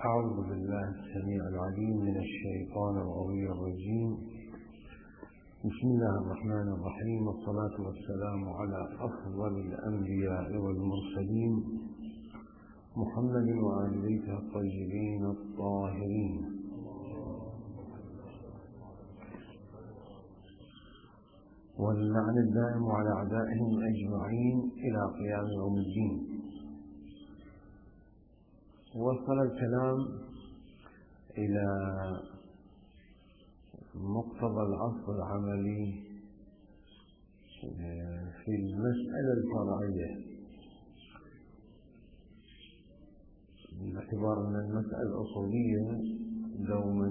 أعوذ بالله السميع العليم من الشيطان الرجيم. بسم الله الرحمن الرحيم، والصلاة والسلام على أفضل الأنبياء والمرسلين محمد وآل بيته الطيبين الطاهرين. واللعن الدائم على أعدائهم أجمعين إلى قيام يوم الدين. وصل الكلام إلى مقتضى الأصل العملي في المسألة الفرعية، باعتبار أن المسألة الأصولية دوما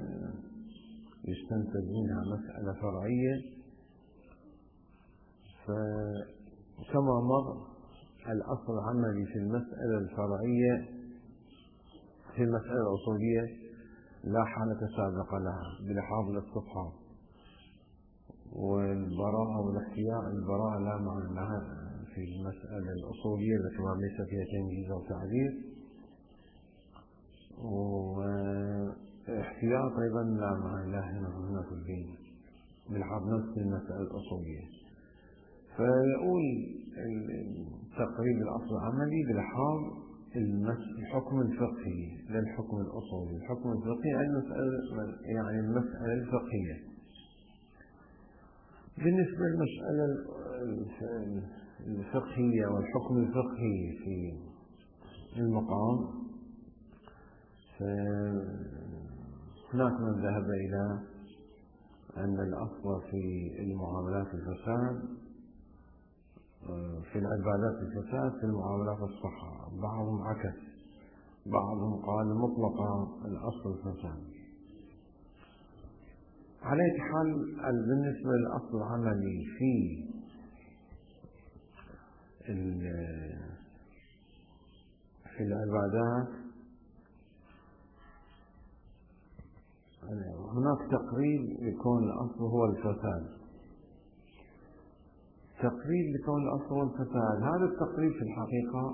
يستنتج منها مسألة فرعية. فكما مر الأصل العملي في المسألة الفرعية في المسألة الأصولية لا حالة سابقة لها بلحاظ الاستصحاب والبراءة والاحتياء. البراءة لا معنى لها في المسألة الأصولية التي ليس فيها تمييز أو تعبير، واحتياط أيضا لا معنى لها هنا في الدين بلحاظ نفس المسألة الأصولية. فيقول تقريب الأصل العملي بلحاظ الحكم الفقهي للحكم الأصولي. الحكم الفقهي يعني المسألة الفقهية. بالنسبة للمسألة الفقهية والحكم الفقهي في المقام، هناك من ذهب إلى أن الأصل في المعاملات الفساد، في العبادات الفساد، في المعاملات الصحة. بعضهم عكس، بعضهم قال مطلقا الأصل الفساد. على أي حال بالنسبة للأصل العملي في العبادات هناك تقريب لكون الأصل هو الفساد. تقريب لكون الأصل هو الفساد، هذا التقريب في الحقيقة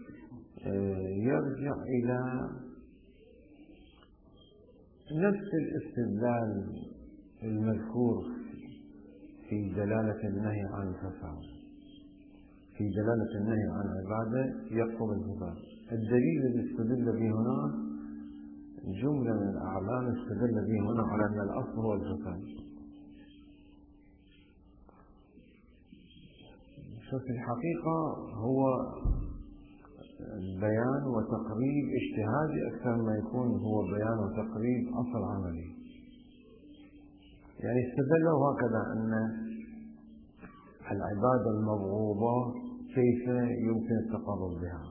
يرجع إلى نفس الاستدلال المذكور في دلالة النهي عن الفساد. في دلالة النهي عن العبادة يقصد الفساد. الدليل الذي استدل به هنا جملة من الأعلام استدل به هنا على أن الأصل هو الفساد. في الحقيقة هو بيان وتقريب اجتهادي أكثر ما يكون هو بيان وتقريب أصل عملي. يعني استدلوا هكذا أن العبادة المبغوضة كيف يمكن التقرب بها،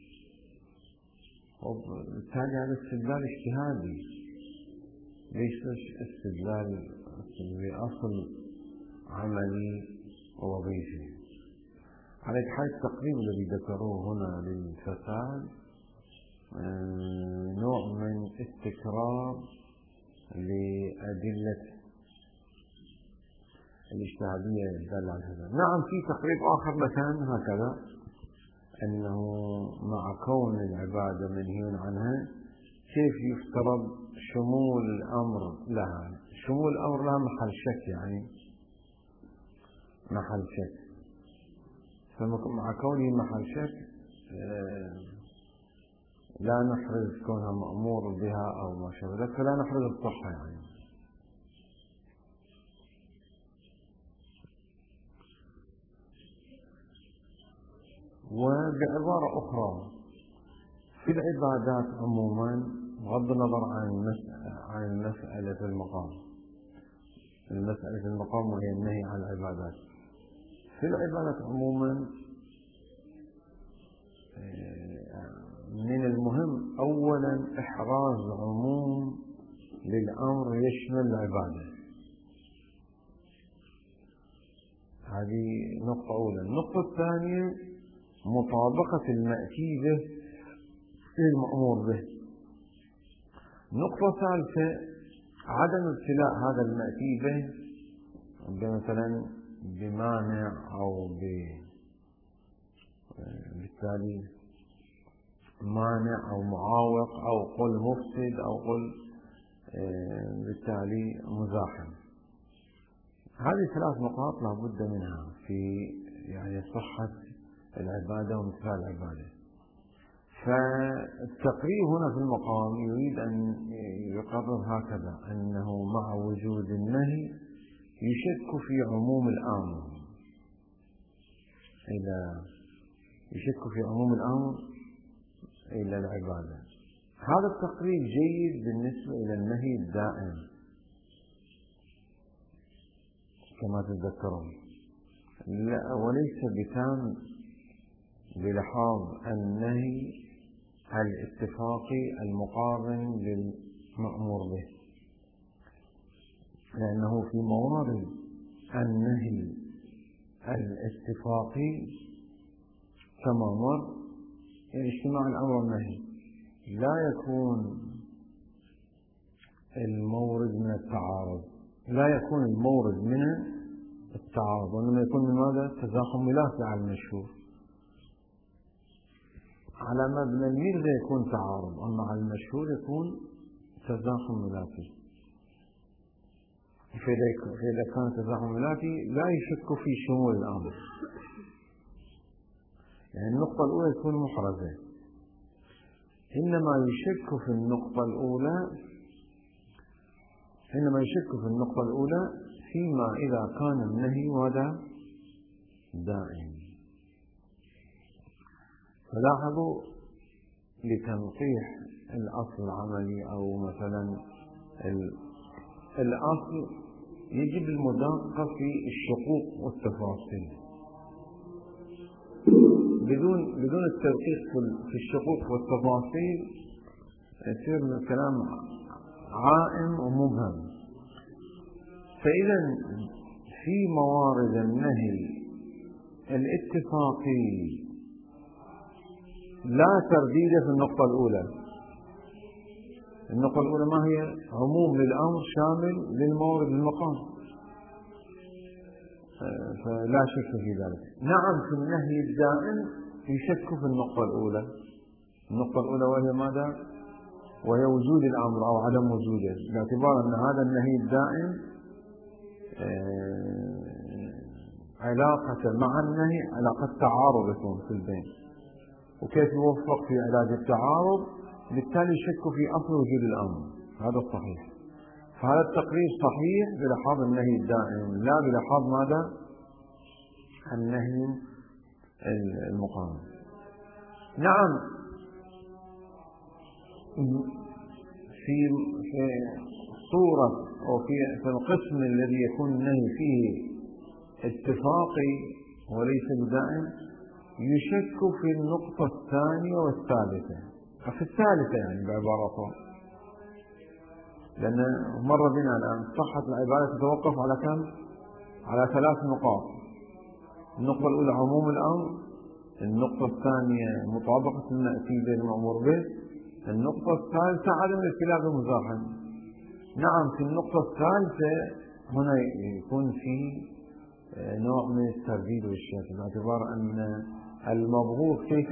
وبالتالي هذا استدلال اجتهادي ليس استدلال بأصل عملي ووظيفي. على حال التقريب الذي ذكروه هنا للفساد نوع من التكرار لأدلة الاجتهادية الدالة على الفساد. نعم، في تقريب آخر مثلا هكذا أنه مع كون العبادة منهي عنها كيف يفترض شمول الأمر لها. شمول الأمر لها محل شك، يعني محل شك. فمع كونه محل شك لا نحرز كونها مأمور بها أو ما شابه ذلك، فلا نحرز الصحة يعني. وبعبارة أخرى في العبادات عموما، بغض النظر عن المسألة في المقام، المسألة في المقام وهي النهي عن العبادات. في العبادات عموما من المهم أولا إحراز عموم للأمر يشمل العبادة. هذه نقطة أولى. النقطة الثانية مطابقة المأتي به للمأمور به. نقطة ثالثة عدم ابتلاء هذا المأتي به مثلا بمانع أو بالتالي مانع أو معاوق أو قل مفسد أو قل بالتالي مزاحم. هذه 3 نقاط لا بد منها في يعني صحة العبادة وامتثال العبادة. فالتقرير هنا في المقام يريد أن يقرر هكذا: أنه مع وجود النهي يشك في عموم الأمر، إلى العبادة. هذا التقرير جيد بالنسبة إلى النهي الدائم كما تذكرون، وليس بتام بلحاظ النهي الاتفاقي المقارن للمأمور به، لأنه في موارد النهي الاتفاقي كما مر اجتماع الأمر والنهي لا يكون المورد من التعارض، وإنما يكون من ماذا؟ تزاحم ملافي على المشهور. على مبنى الميرزا يكون تعارض، أما على المشهور يكون تزاحم ملافي. فإذا كان تزاحم ملافي لا يشك في شمول الأمر، يعني النقطة الأولى تكون محرزة. إنما يشك في النقطة الأولى فيما إذا كان النهي هذا دائم. فلاحظوا لتنقيح الأصل العملي أو مثلا الأصل يجب المدقق في الشقوق والتفاصيل بدون التدقيق في الشقوق والتفاصيل يصير الكلام عائم ومبهم. فإذا في موارد النهي الاتفاقي لا ترديد في النقطة الأولى. النقطة الأولى ما هي؟ عموم للأمر شامل للمورد المقام، فلا شك في ذلك. نعم في النهي الدائم يشك في النقطة الأولى وهي ماذا؟ وهي وجود الأمر أو عدم وجوده، باعتبار أن هذا النهي الدائم علاقة مع النهي علاقة تعارض يكون في البين، وكيف يوفق في علاج التعارض، بالتالي يشك في أصل وجود الأمر. هذا الصحيح. فهذا التقرير صحيح بلحاظ النهي الدائم، لا بلحاظ ماذا؟ النهي المقام. نعم في صورة أو في القسم الذي يكون النهي فيه اتفاقي وليس بدائم يشك في النقطة الثانية والثالثة، في الثالثة يعني بعبارة، لأن مر بنا الآن صحة العبادة تتوقف على كم؟ على 3 نقاط. النقطة الأولى عموم الأمر، النقطة الثانية مطابقة المأتي بالمأمور به، النقطة الثالثة عدم الاختلاف المزاحم. نعم في النقطة الثالثة هنا يكون في نوع من الترديد والشك، باعتبار أن المبغوض كيف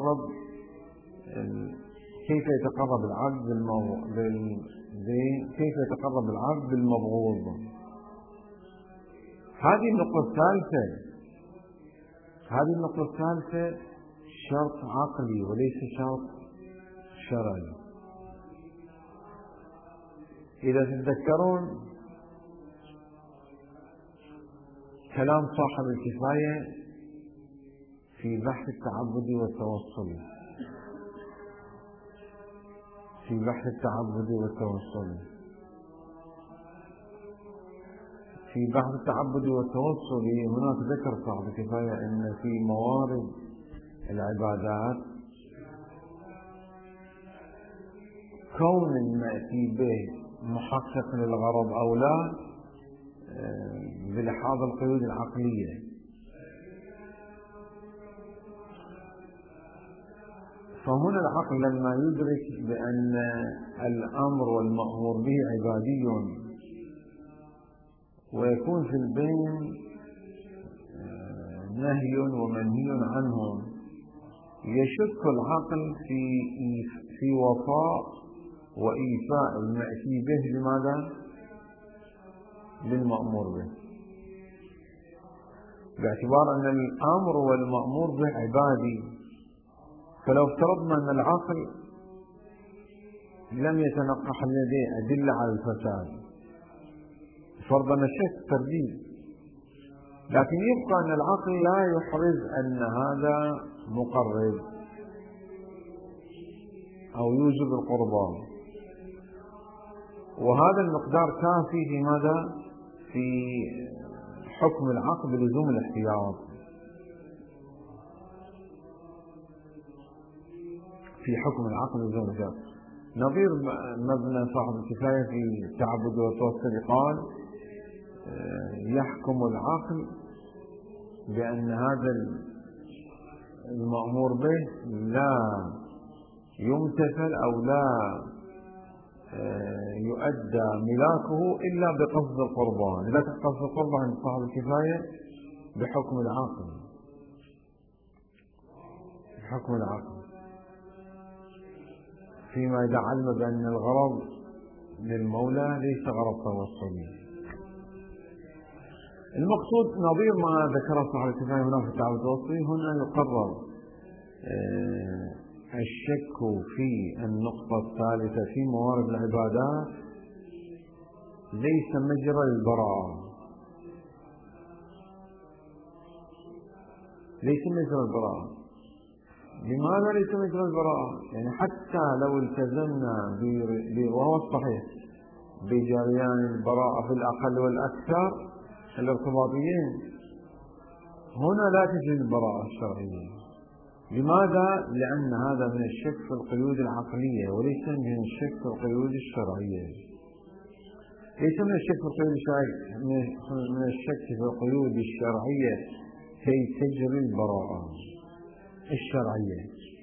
يتقرب العبد كيف يتقرب العبد بالمبغوض. هذه النقطة الثالثة شرط عقلي وليس شرط شرعي. إذا تتذكرون كلام صاحب الكفاية في بحث التعبد والتوصل، في بحث التعبد والتوصل هناك ذكر صاحب الكفاية أن في موارد العبادات كون المأتي به محقق للغرض أو لا بلحاظ القيود العقلية. فهنا العقل لما يدرك بأن الأمر والمأمور به عبادي ويكون في البين نهي ومنهي عنه، يشك العقل في وفاء وإيفاء المأتي به لماذا؟ للمأمور به، باعتبار أن الأمر والمأمور به عبادي. فلو افترضنا أن العقل لم يتنقح لديه أدلة على الفساد، فرضا الشك ترديد، لكن يبقى أن العقل لا يحرز أن هذا مقرب أو يوجب القربان، وهذا المقدار كافي في ماذا؟ في حكم العقل بلزوم الاحتياط، في حكم العقل بلزوم الاحتياط. نظير مبنى صاحب الكفاية في التعبد والتوسل قال يحكم العقل بأن هذا المأمور به لا يمتثل أو لا يؤدى ملاكه إلا بقصد القربان. لا تقصد القربان عند صاحب الكفاية بحكم العقل، بحكم العقل، فيما إذا علم بأن الغرض للمولى ليس غرض توسلي. المقصود نظير ما ذكره صاحب الكفاية هنا في التعبد والتوسل، هنا يقرر الشك في النقطة الثالثة في موارد العبادات ليس مجرى البراءة، ليس مجرى البراءة. لماذا ليس مجرى البراءة؟ يعني حتى لو التزمنا وهو الصحيح بجريان البراءة في الأقل والأكثر الارتباطيين، هنا لا تجري البراءة الشرعية. لماذا؟ لأن هذا من الشك في القيود العقلية وليس من الشك في القيود الشرعية. ليس من الشك في القيود الشرعية، من الشك في القيود الشرعية كي تجري البراءة الشرعية،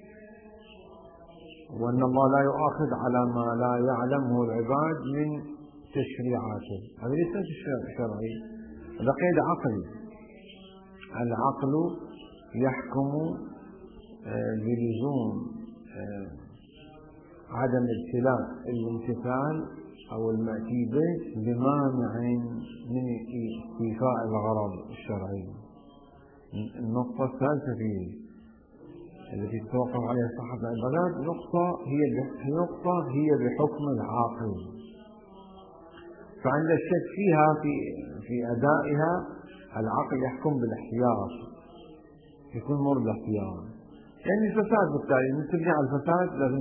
وأن الله لا يؤاخذ على ما لا يعلمه العباد من تشريعاته. هذا ليس شرعي، هذا قيد عقلي. العقل يحكم بلزوم عدم ابتلاء الامتثال أو المأتي به بمانع من إيفاء الغرض الشرعي. النقطة الثالثة التي تتوقف عليها صحة العبادات نقطة هي بحكم العاقل. فعند الشك فيها في أدائها العقل يحكم بالاحتياط، يكون مر بالاحتياط. يعني الفساد بالتالي مثل على الفساد لازم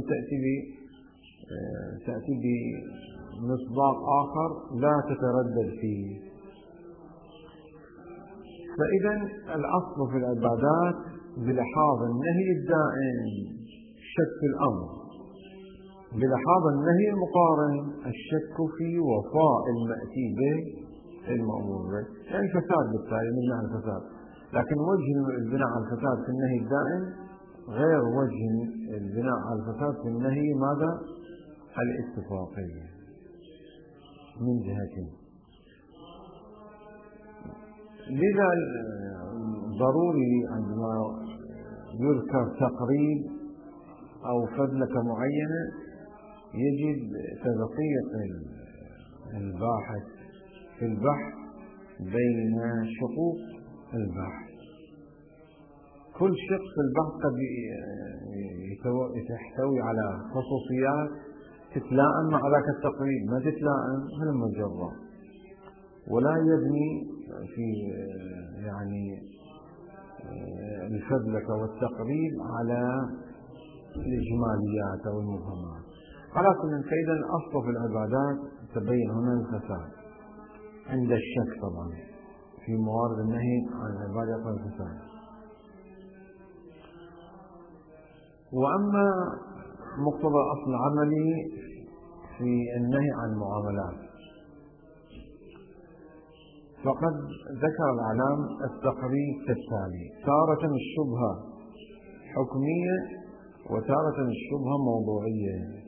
تأتي بمصداق آخر لا تتردد فيه. فإذا الأصل في العبادات بلحاظ النهي الدائم الشك في الأمر، بلحاظ النهي المقارن الشك في وفاء المأتي به المأمور به. يعني الفساد بالتالي نبني على الفساد، لكن وجه البناء على الفساد في النهي الدائم غير وجه البناء على الفساد في النهي ماذا؟ الاتفاقية من جهتين. لذا ضروري عندما يذكر تقريب أو فضلة معينة يجب تدقيق الباحث في البحث بين شقوق البحث. كل شق في البحث قد يحتوي على خصوصيات تتلائم مع ذاك التقريب، ما تتلائم هذا مجرد، ولا يبني في يعني الفضلة والتقريب على الإجماليات أو المبهمات. على كل فإذا الأصل في العبادات تبين هنا الفساد عند الشك طبعا في موارد النهي عن العبادة والفساد. وأما مقتضى الأصل العملي في النهي عن المعاملات فقد ذكر العلام التقريب كالتالي: تارة الشبهة حكمية وتارة الشبهة موضوعية.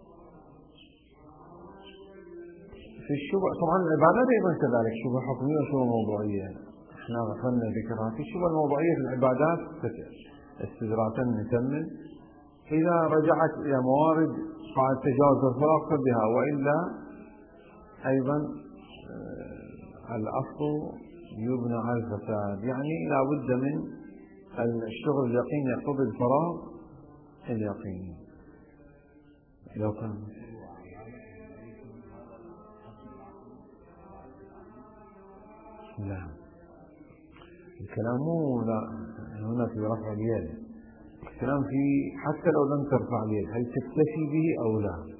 في الشبهة طبعا العبادات أيضا كذلك شبهة حكمية وشبهة موضوعية، احنا غفلنا ذكرها. في الشبهة الموضوعية في العبادات استدراكا نكمل. إذا رجعت إلى موارد قاعدة تجاوز الفراغ فبها، وإلا أيضا الأصل يبنى على الفساد، يعني لا بد من الشغل اليقين يقتضي الفراغ اليقيني. لو كان لا، الكلام مو لا هنا في رفع اليد، الكلام في حتى لو لم ترفع اليد هل تكتفي به أو لا.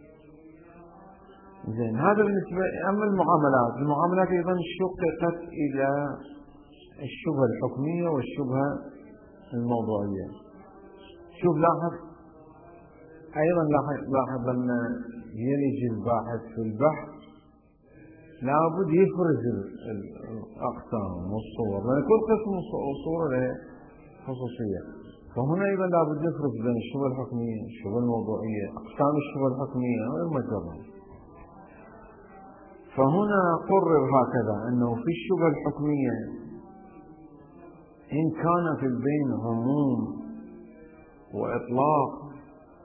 زين، هذا بالنسبة. أما المعاملات أيضا شققت إلى الشبهة الحكمية والشبهة الموضوعية. شوف لاحظ أيضا، لاحظ أن يلج الباحث في البحث لابد يفرز الأقسام والصور، لأن كل قسم وصورة له خصوصية. فهنا أيضا لابد يفرز بين الشبهة الحكمية والشبهة الموضوعية، أقسام الشبهة الحكمية والمجرد. فهنا قرر هكذا أنه في الشبهة الحكمية إن كان في البين عموم وإطلاق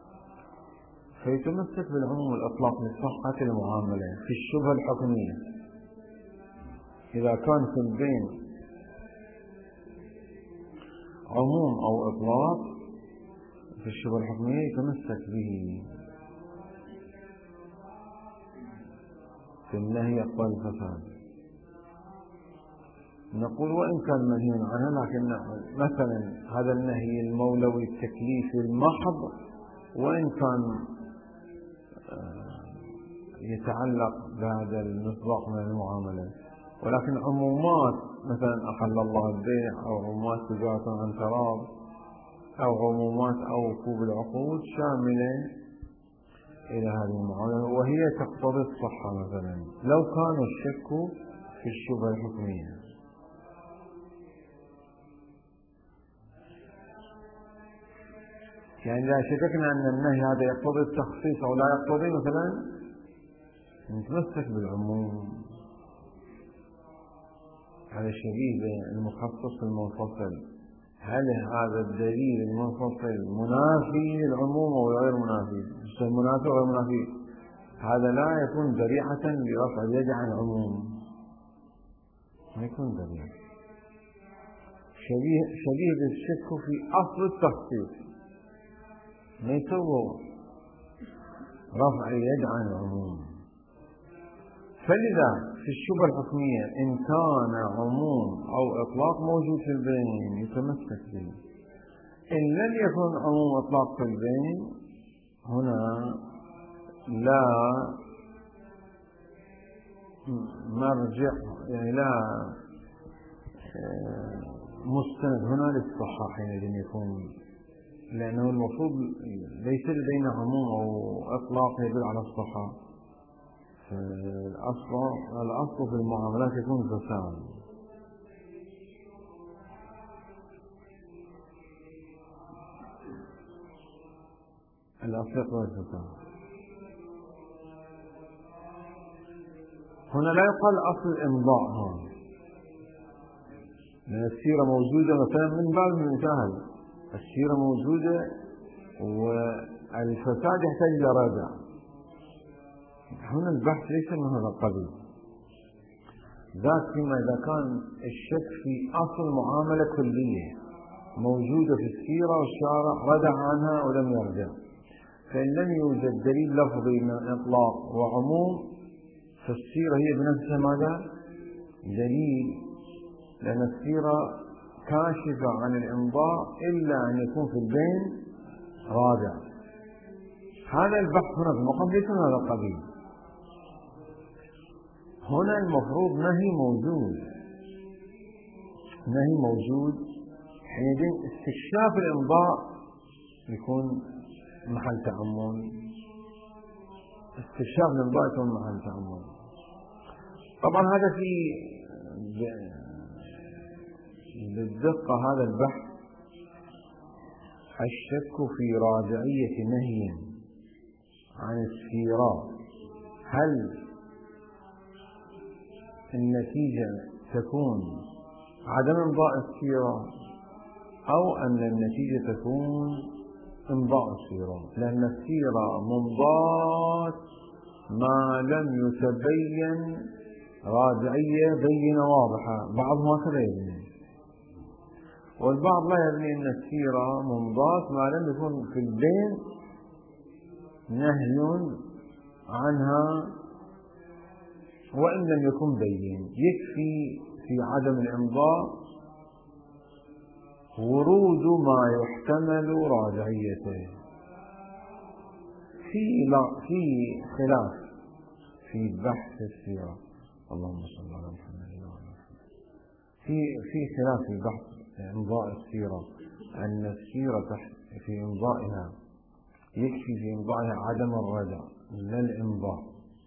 فيتمسك بالعموم والإطلاق لصحة المعاملة في الشبهة الحكمية. إذا كان في البين عموم أو إطلاق في الشبهة الحكمية يتمسك به. في النهي يقبل الفساد. نقول وإن كان منهي عنه، لكن مثلا هذا النهي المولوي التكليفي المحض وإن كان يتعلق بهذا المصداق من المعاملة، ولكن عمومات مثلا أحل الله البيع أو عمومات تجارة عن تراض أو عمومات أو وقوف العقود شاملة إلى هذه المعاملة، وهي تقتضي الصحة. مثلا لو كان الشك في الشبهة الحكمية، يعني إذا شككنا أن النهي هذا يقتضي التخصيص أو لا يقتضي، مثلا نتمسك بالعموم على شبيه المخصص المنفصل. هل هذا الدليل المنفصل منافي للعموم أو غير منافي؟ منافي أو غير منافي، هذا لا يكون ذريعة لرفع اليد عن العموم، ما يكون ذريعة. شبيه بالشك في أصل التخصيص، ما يسوى رفع اليد عن العموم. فلذا في الشبهة الحكمية إن كان عموم أو إطلاق موجود في البين يتمسك به. إن لم يكن عموم إطلاق في البين، هنا لا مرجع، يعني لا مستند هنا للصحة حينئذ يكون، لأنه المفروض ليس لدينا عموم أو إطلاق يدل على الصحة. الأصل في المعاملات يكون فساد. الأصل يقول الفساد. هنا لا يقال أصل الإمضاء، هون لأن السيرة موجودة مثلا من باب المثال، السيرة موجودة والفساد يحتاج إلى رجع. هنا البحث ليس من هذا القبيل، ذات فيما إذا كان الشك في أصل معاملة كلية موجودة في السيرة والشارع ردع عنها ولم يرجع، فإن لم يوجد دليل لفظي من إطلاق وعموم فالسيرة هي بنفسها ماذا؟ دليل، لأن السيرة كاشفة عن الإمضاء إلا أن يكون في البين رادع. هذا البحث هنا في المقام ليس من هذا القبيل. هنا المفروض نهي موجود، حينئذ استكشاف الإمضاء يكون محل تأمل، استكشاف الإمضاء يكون محل تأمل. طبعا هذا في بالدقة هذا البحث الشك في راجعية نهي عن السيرة، هل النتيجة تكون عدم إمضاء السيرة أو أن النتيجة تكون إمضاء السيرة، لأن السيرة ممضاة ما لم يتبين راجعية بينة واضحة. بعضهم هكذا يبني، والبعض لا يبني أن السيرة ممضاة ما لم يكن في البين نهي عنها وإن لم يكن بين. يكفي في عدم الإمضاء ورود ما يحتمل راجعيته. في خلاف في بحث السيرة، اللهم صل على محمد وعلى محمد. في خلاف في بحث إمضاء السيرة، أن السيرة في إمضائها يكفي في إمضائها عدم الردع لا الإمضاء،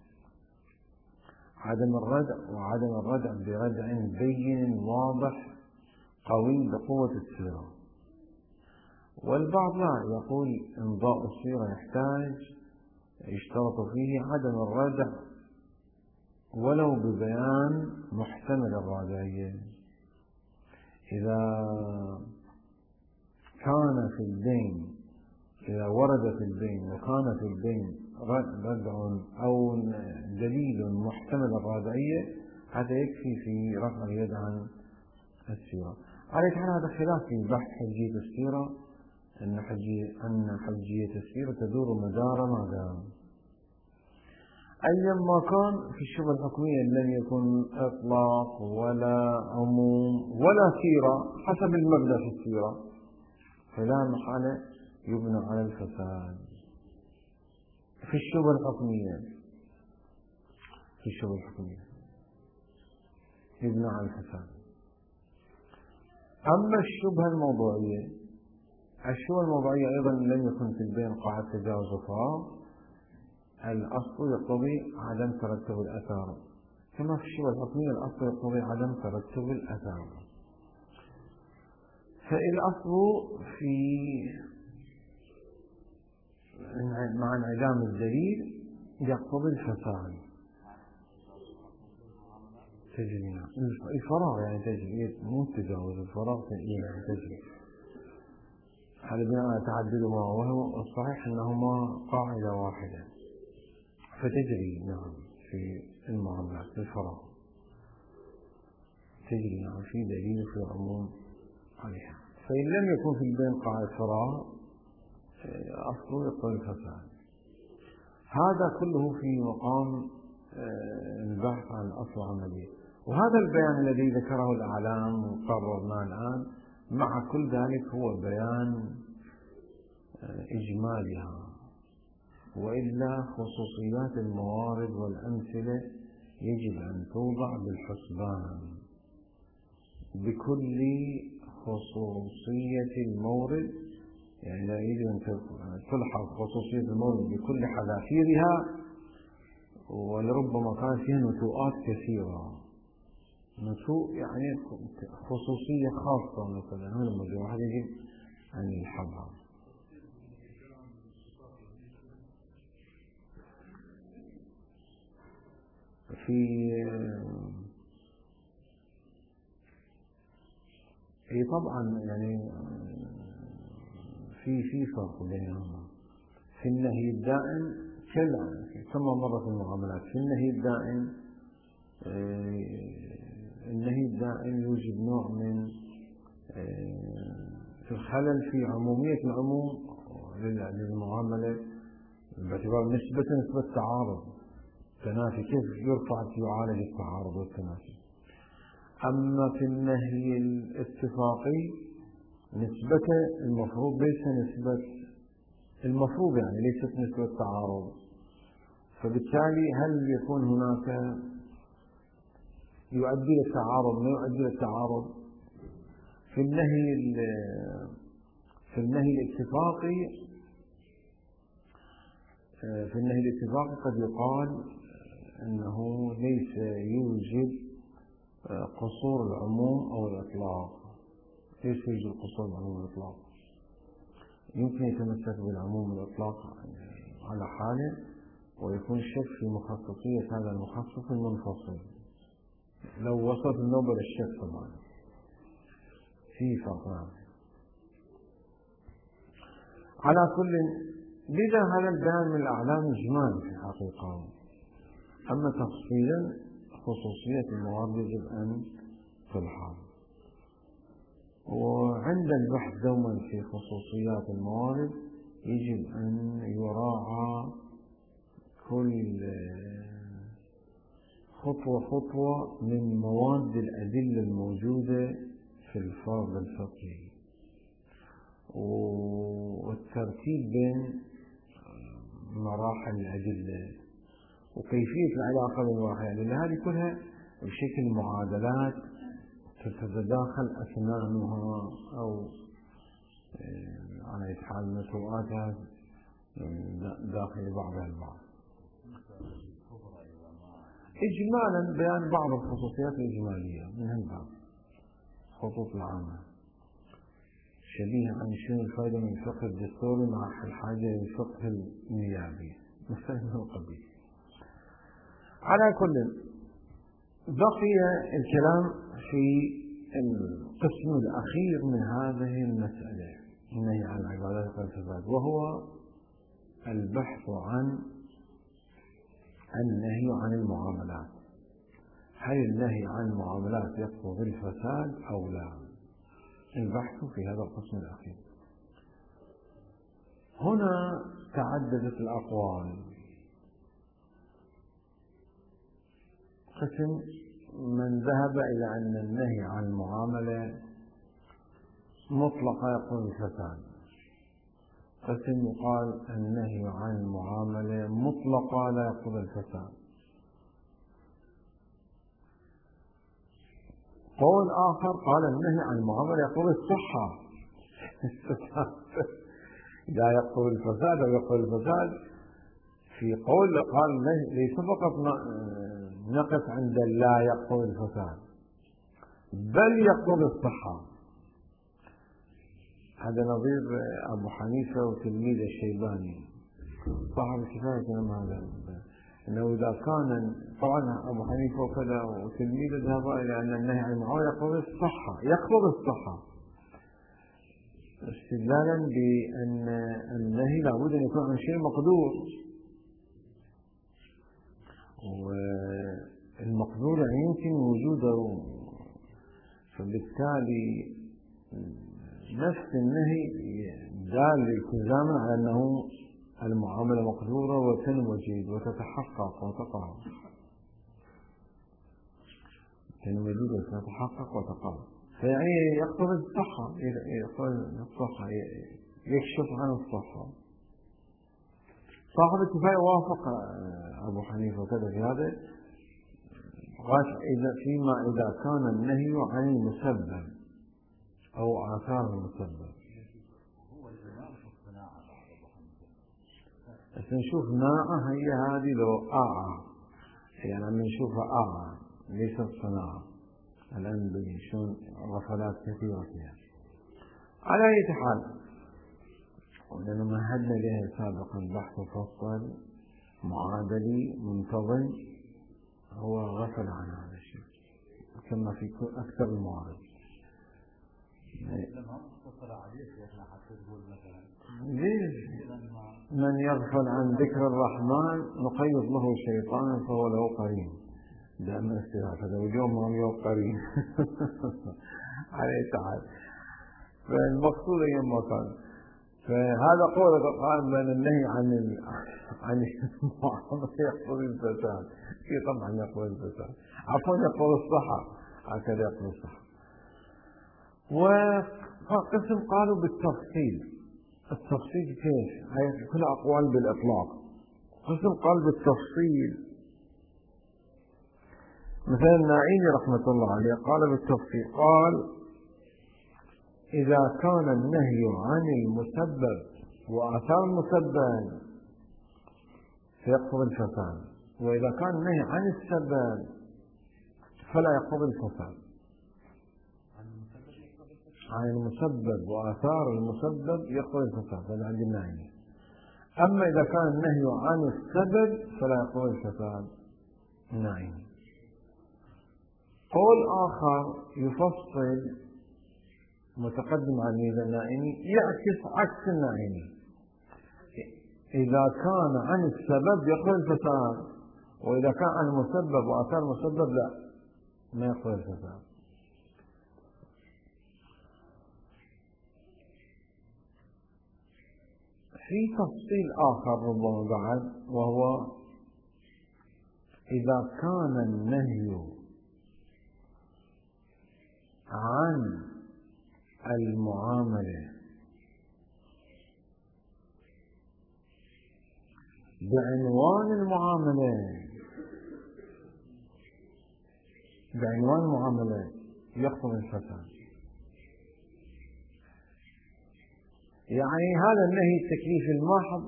عدم الردع، وعدم الردع بردع بين واضح قوي بقوة السيرة. والبعض لا، يقول إمضاء السيرة يشترط فيه عدم الردع ولو ببيان محتمل الراجعية. إذا كان في البين، إذا ورد في البين وكان في البين ردع أو دليل محتمل الراجعية، هذا يكفي في رفع اليد عن السيرة. على كل حال هذا خلاف في بحث حجية السيرة، أن حجية السيرة تدور مدار ما دام. أيما كان في الشبهة الحكمية لم يكن إطلاق ولا عموم ولا سيرة حسب المبدأ في السيرة، فلا محالة يبنى على الفساد. في الشبهة الحكمية يبنى على الفساد. أما الشبهة الموضوعية أيضا لم يكن في البين قاعدة تجاوز وفراغ، الأصل يقتضي عدم ترتب الأثار، كما في الشبهة الحكمية الأصل يقتضي عدم ترتب الأثار. فالأصل مع انعدام الدليل يقتضي الفساد. تجري الفراغ يعني تجري، مو تجاوز الفراغ يعني تجري على بناء على تعددهما، وهو الصحيح أنهما قاعدة واحدة، فتجري نعم في المعاملات في الفراغ تجري نعم في دليل في عموم عليها. فإن لم يكن في البين قاعدة فراغ أصله يقتضي الفساد. هذا كله في مقام البحث عن الأصل العملي، وهذا البيان الذي ذكره الأعلام وقررناه الآن مع كل ذلك هو بيان إجمالها، وإلا خصوصيات الموارد والأمثلة يجب أن توضع بالحسبان بكل خصوصية المورد، يعني لا يجب أن تلحظ خصوصية المورد بكل حذافيرها، ولربما كان فيها نتوءات كثيرة، نتوء يعني خصوصية خاصة مثلا، هذا الواحد يجب أن يلحظها. في طبعا يعني في فرق بينهما. في النهي الدائم كما مر في المعاملات، في النهي الدائم النهي الدائم يوجد نوع من الخلل في عمومية العموم للمعاملة باعتبار نسبة تعارض تنافي، كيف يعالج التعارض والتنافي. أما في النهي الاتفاقي نسبته المفروض ليس نسبة المفروض، يعني ليست نسبة تعارض، فبالتالي هل يكون هناك يؤدي للتعارض ما يؤدي للتعارض؟ في النهي الاتفاقي قد يقال أنه ليس يوجد قصور العموم أو الإطلاق، ليس يوجد قصور العموم والإطلاق، يمكن يتمسك بالعموم والإطلاق على حاله، ويكون الشك في مخصصية هذا المخصص المنفصل لو وصلت النوبة للشك طبعا في فرق. على كل، لذا هذا البيان من الأعلام إجمالي في الحقيقة. أما تفصيلا خصوصية الموارد يجب أن تلحظ، وعند البحث دوما في خصوصيات الموارد يجب أن يراعى كل خطوة من مواد الأدلة الموجودة في الفرض الفقهي، والترتيب بين مراحل الأدلة وكيفية العلاقة بين الواقع، لأن هذه كلها بشكل معادلات تتداخل أثناءها أو على حال نتوءاتها داخل بعضها البعض. إجمالا بيان بعض الخصوصيات الإجمالية من هالباب، خطوط العامة شبيه عن شنو الفائدة من الفقه الدستوري مع الحاجة للفقه النيابي مثلا من القبيل. على كل، بقي الكلام في القسم الأخير من هذه المسألة، النهي عن العبادات والفساد، وهو البحث عن النهي عن المعاملات. هل النهي عن المعاملات يقتضي الفساد أو لا؟ البحث في هذا القسم الأخير. هنا تعددت الأقوال. قسم من ذهب إلى أن النهي عن المعاملة مطلقة يقتضي الفساد، قسم يقال النهي عن المعاملة مطلقة لا يقتضي الفساد، قول آخر قال النهي عن المعاملة يقتضي الصحة لا يقتضي الفساد أو يقتضي الفساد. في قول قال ليس فقط نقف عند لا يقتضي الفساد بل يقتضي الصحة. هذا نظير أبو حنيفة وتلميذ الشيباني صاحب الكفاية كلام هذا، أنه إذا كان طبعا أبو حنيفة وكذا وتلميذه ذهب إلى أن النهي عن المعاملة يقتضي الصحة، يقتضي الصحة، استدلالا بأن النهي لابد أن يكون عن شيء مقدور، والمقدور يعني يمكن وجوده، فبالتالي نفس النهي دال التزاما على أنه المعاملة مقدورة وتنوجد وتتحقق وتقع، تنوجد وتتحقق وتقع، فيعني يقتضي الصحة، يكشف عن الصحة. صاحب الكفاية وافق أبو حنيفة وكذا في هذا، قال إذا كان النهي عن المسبب أو آثار المسبب. بس نشوف ناعة هي هذه لو يعني عم نشوفها ليست صناعة الآن بشون غفلات كثيرة فيها. على أي حال، ولأنه مهدنا لها سابقا بحث مفصل معادلي منتظم، هو غفل عن هذا الشيء كما في أكثر الموارد. ليش من يغفل عن ذكر الرحمن نقيض له شيطانا فهو له قرين، دائما استغاثة هذا واليوم ما له قرين عليه تعالى. فالمقصود أيما كان، فهذا قول قال بأن النهي عن المعاملة يقتضي الفساد، في طبعا يقتضي الفساد، عفوا يقتضي الصحة، هكذا يقتضي الصحة. وقسم قالوا بالتفصيل. التفصيل كيف؟ هي كل أقوال بالإطلاق. قسم قال بالتفصيل، مثلا الناعيمي رحمة الله عليه قال بالتفصيل، قال إذا كان النهي عن المسبب وآثار المسبب فيقتضي الفساد، وإذا كان النهي عن السبب فلا يقتضي الفساد. عن المسبب وآثار المسبب يقتضي الفساد، هذا عند الناعيمي. أما إذا كان النهي عن السبب فلا يقتضي الفساد، الناعيمي. قول آخر يفصل متقدم عن الناعيمي يعكس عكس الناعيمي، إذا كان عن السبب يقبل الفساد، وإذا كان عن المسبب وآثار المسبب لا، ما يقبل الفساد. في تفصيل آخر ربما بعد، وهو إذا كان النهي عن المعاملة بعنوان المعاملة يقتضي الفساد. يعني هذا النهي التكليفي المحض،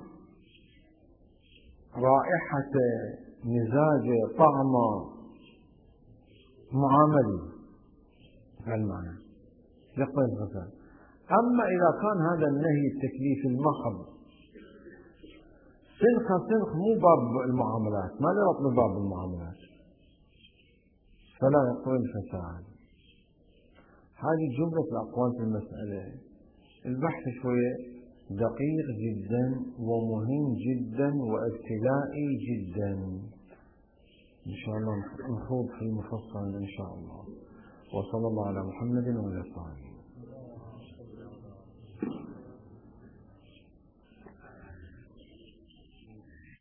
رائحته، مزاجه، طعمه، معاملي، هالمعنى يقتضي الفساد. أما إذا كان هذا النهي التكليفي المحض سنخ مو باب المعاملات، ما له ربط باب المعاملات، فلا يقتضي الفساد. هذه جملة الأقوال في المسألة. البحث شوية دقيق جدا ومهم جدا وابتدائي جدا. إن شاء الله نخوض في المفصل إن شاء الله. وصلى الله على محمد وعلى آله.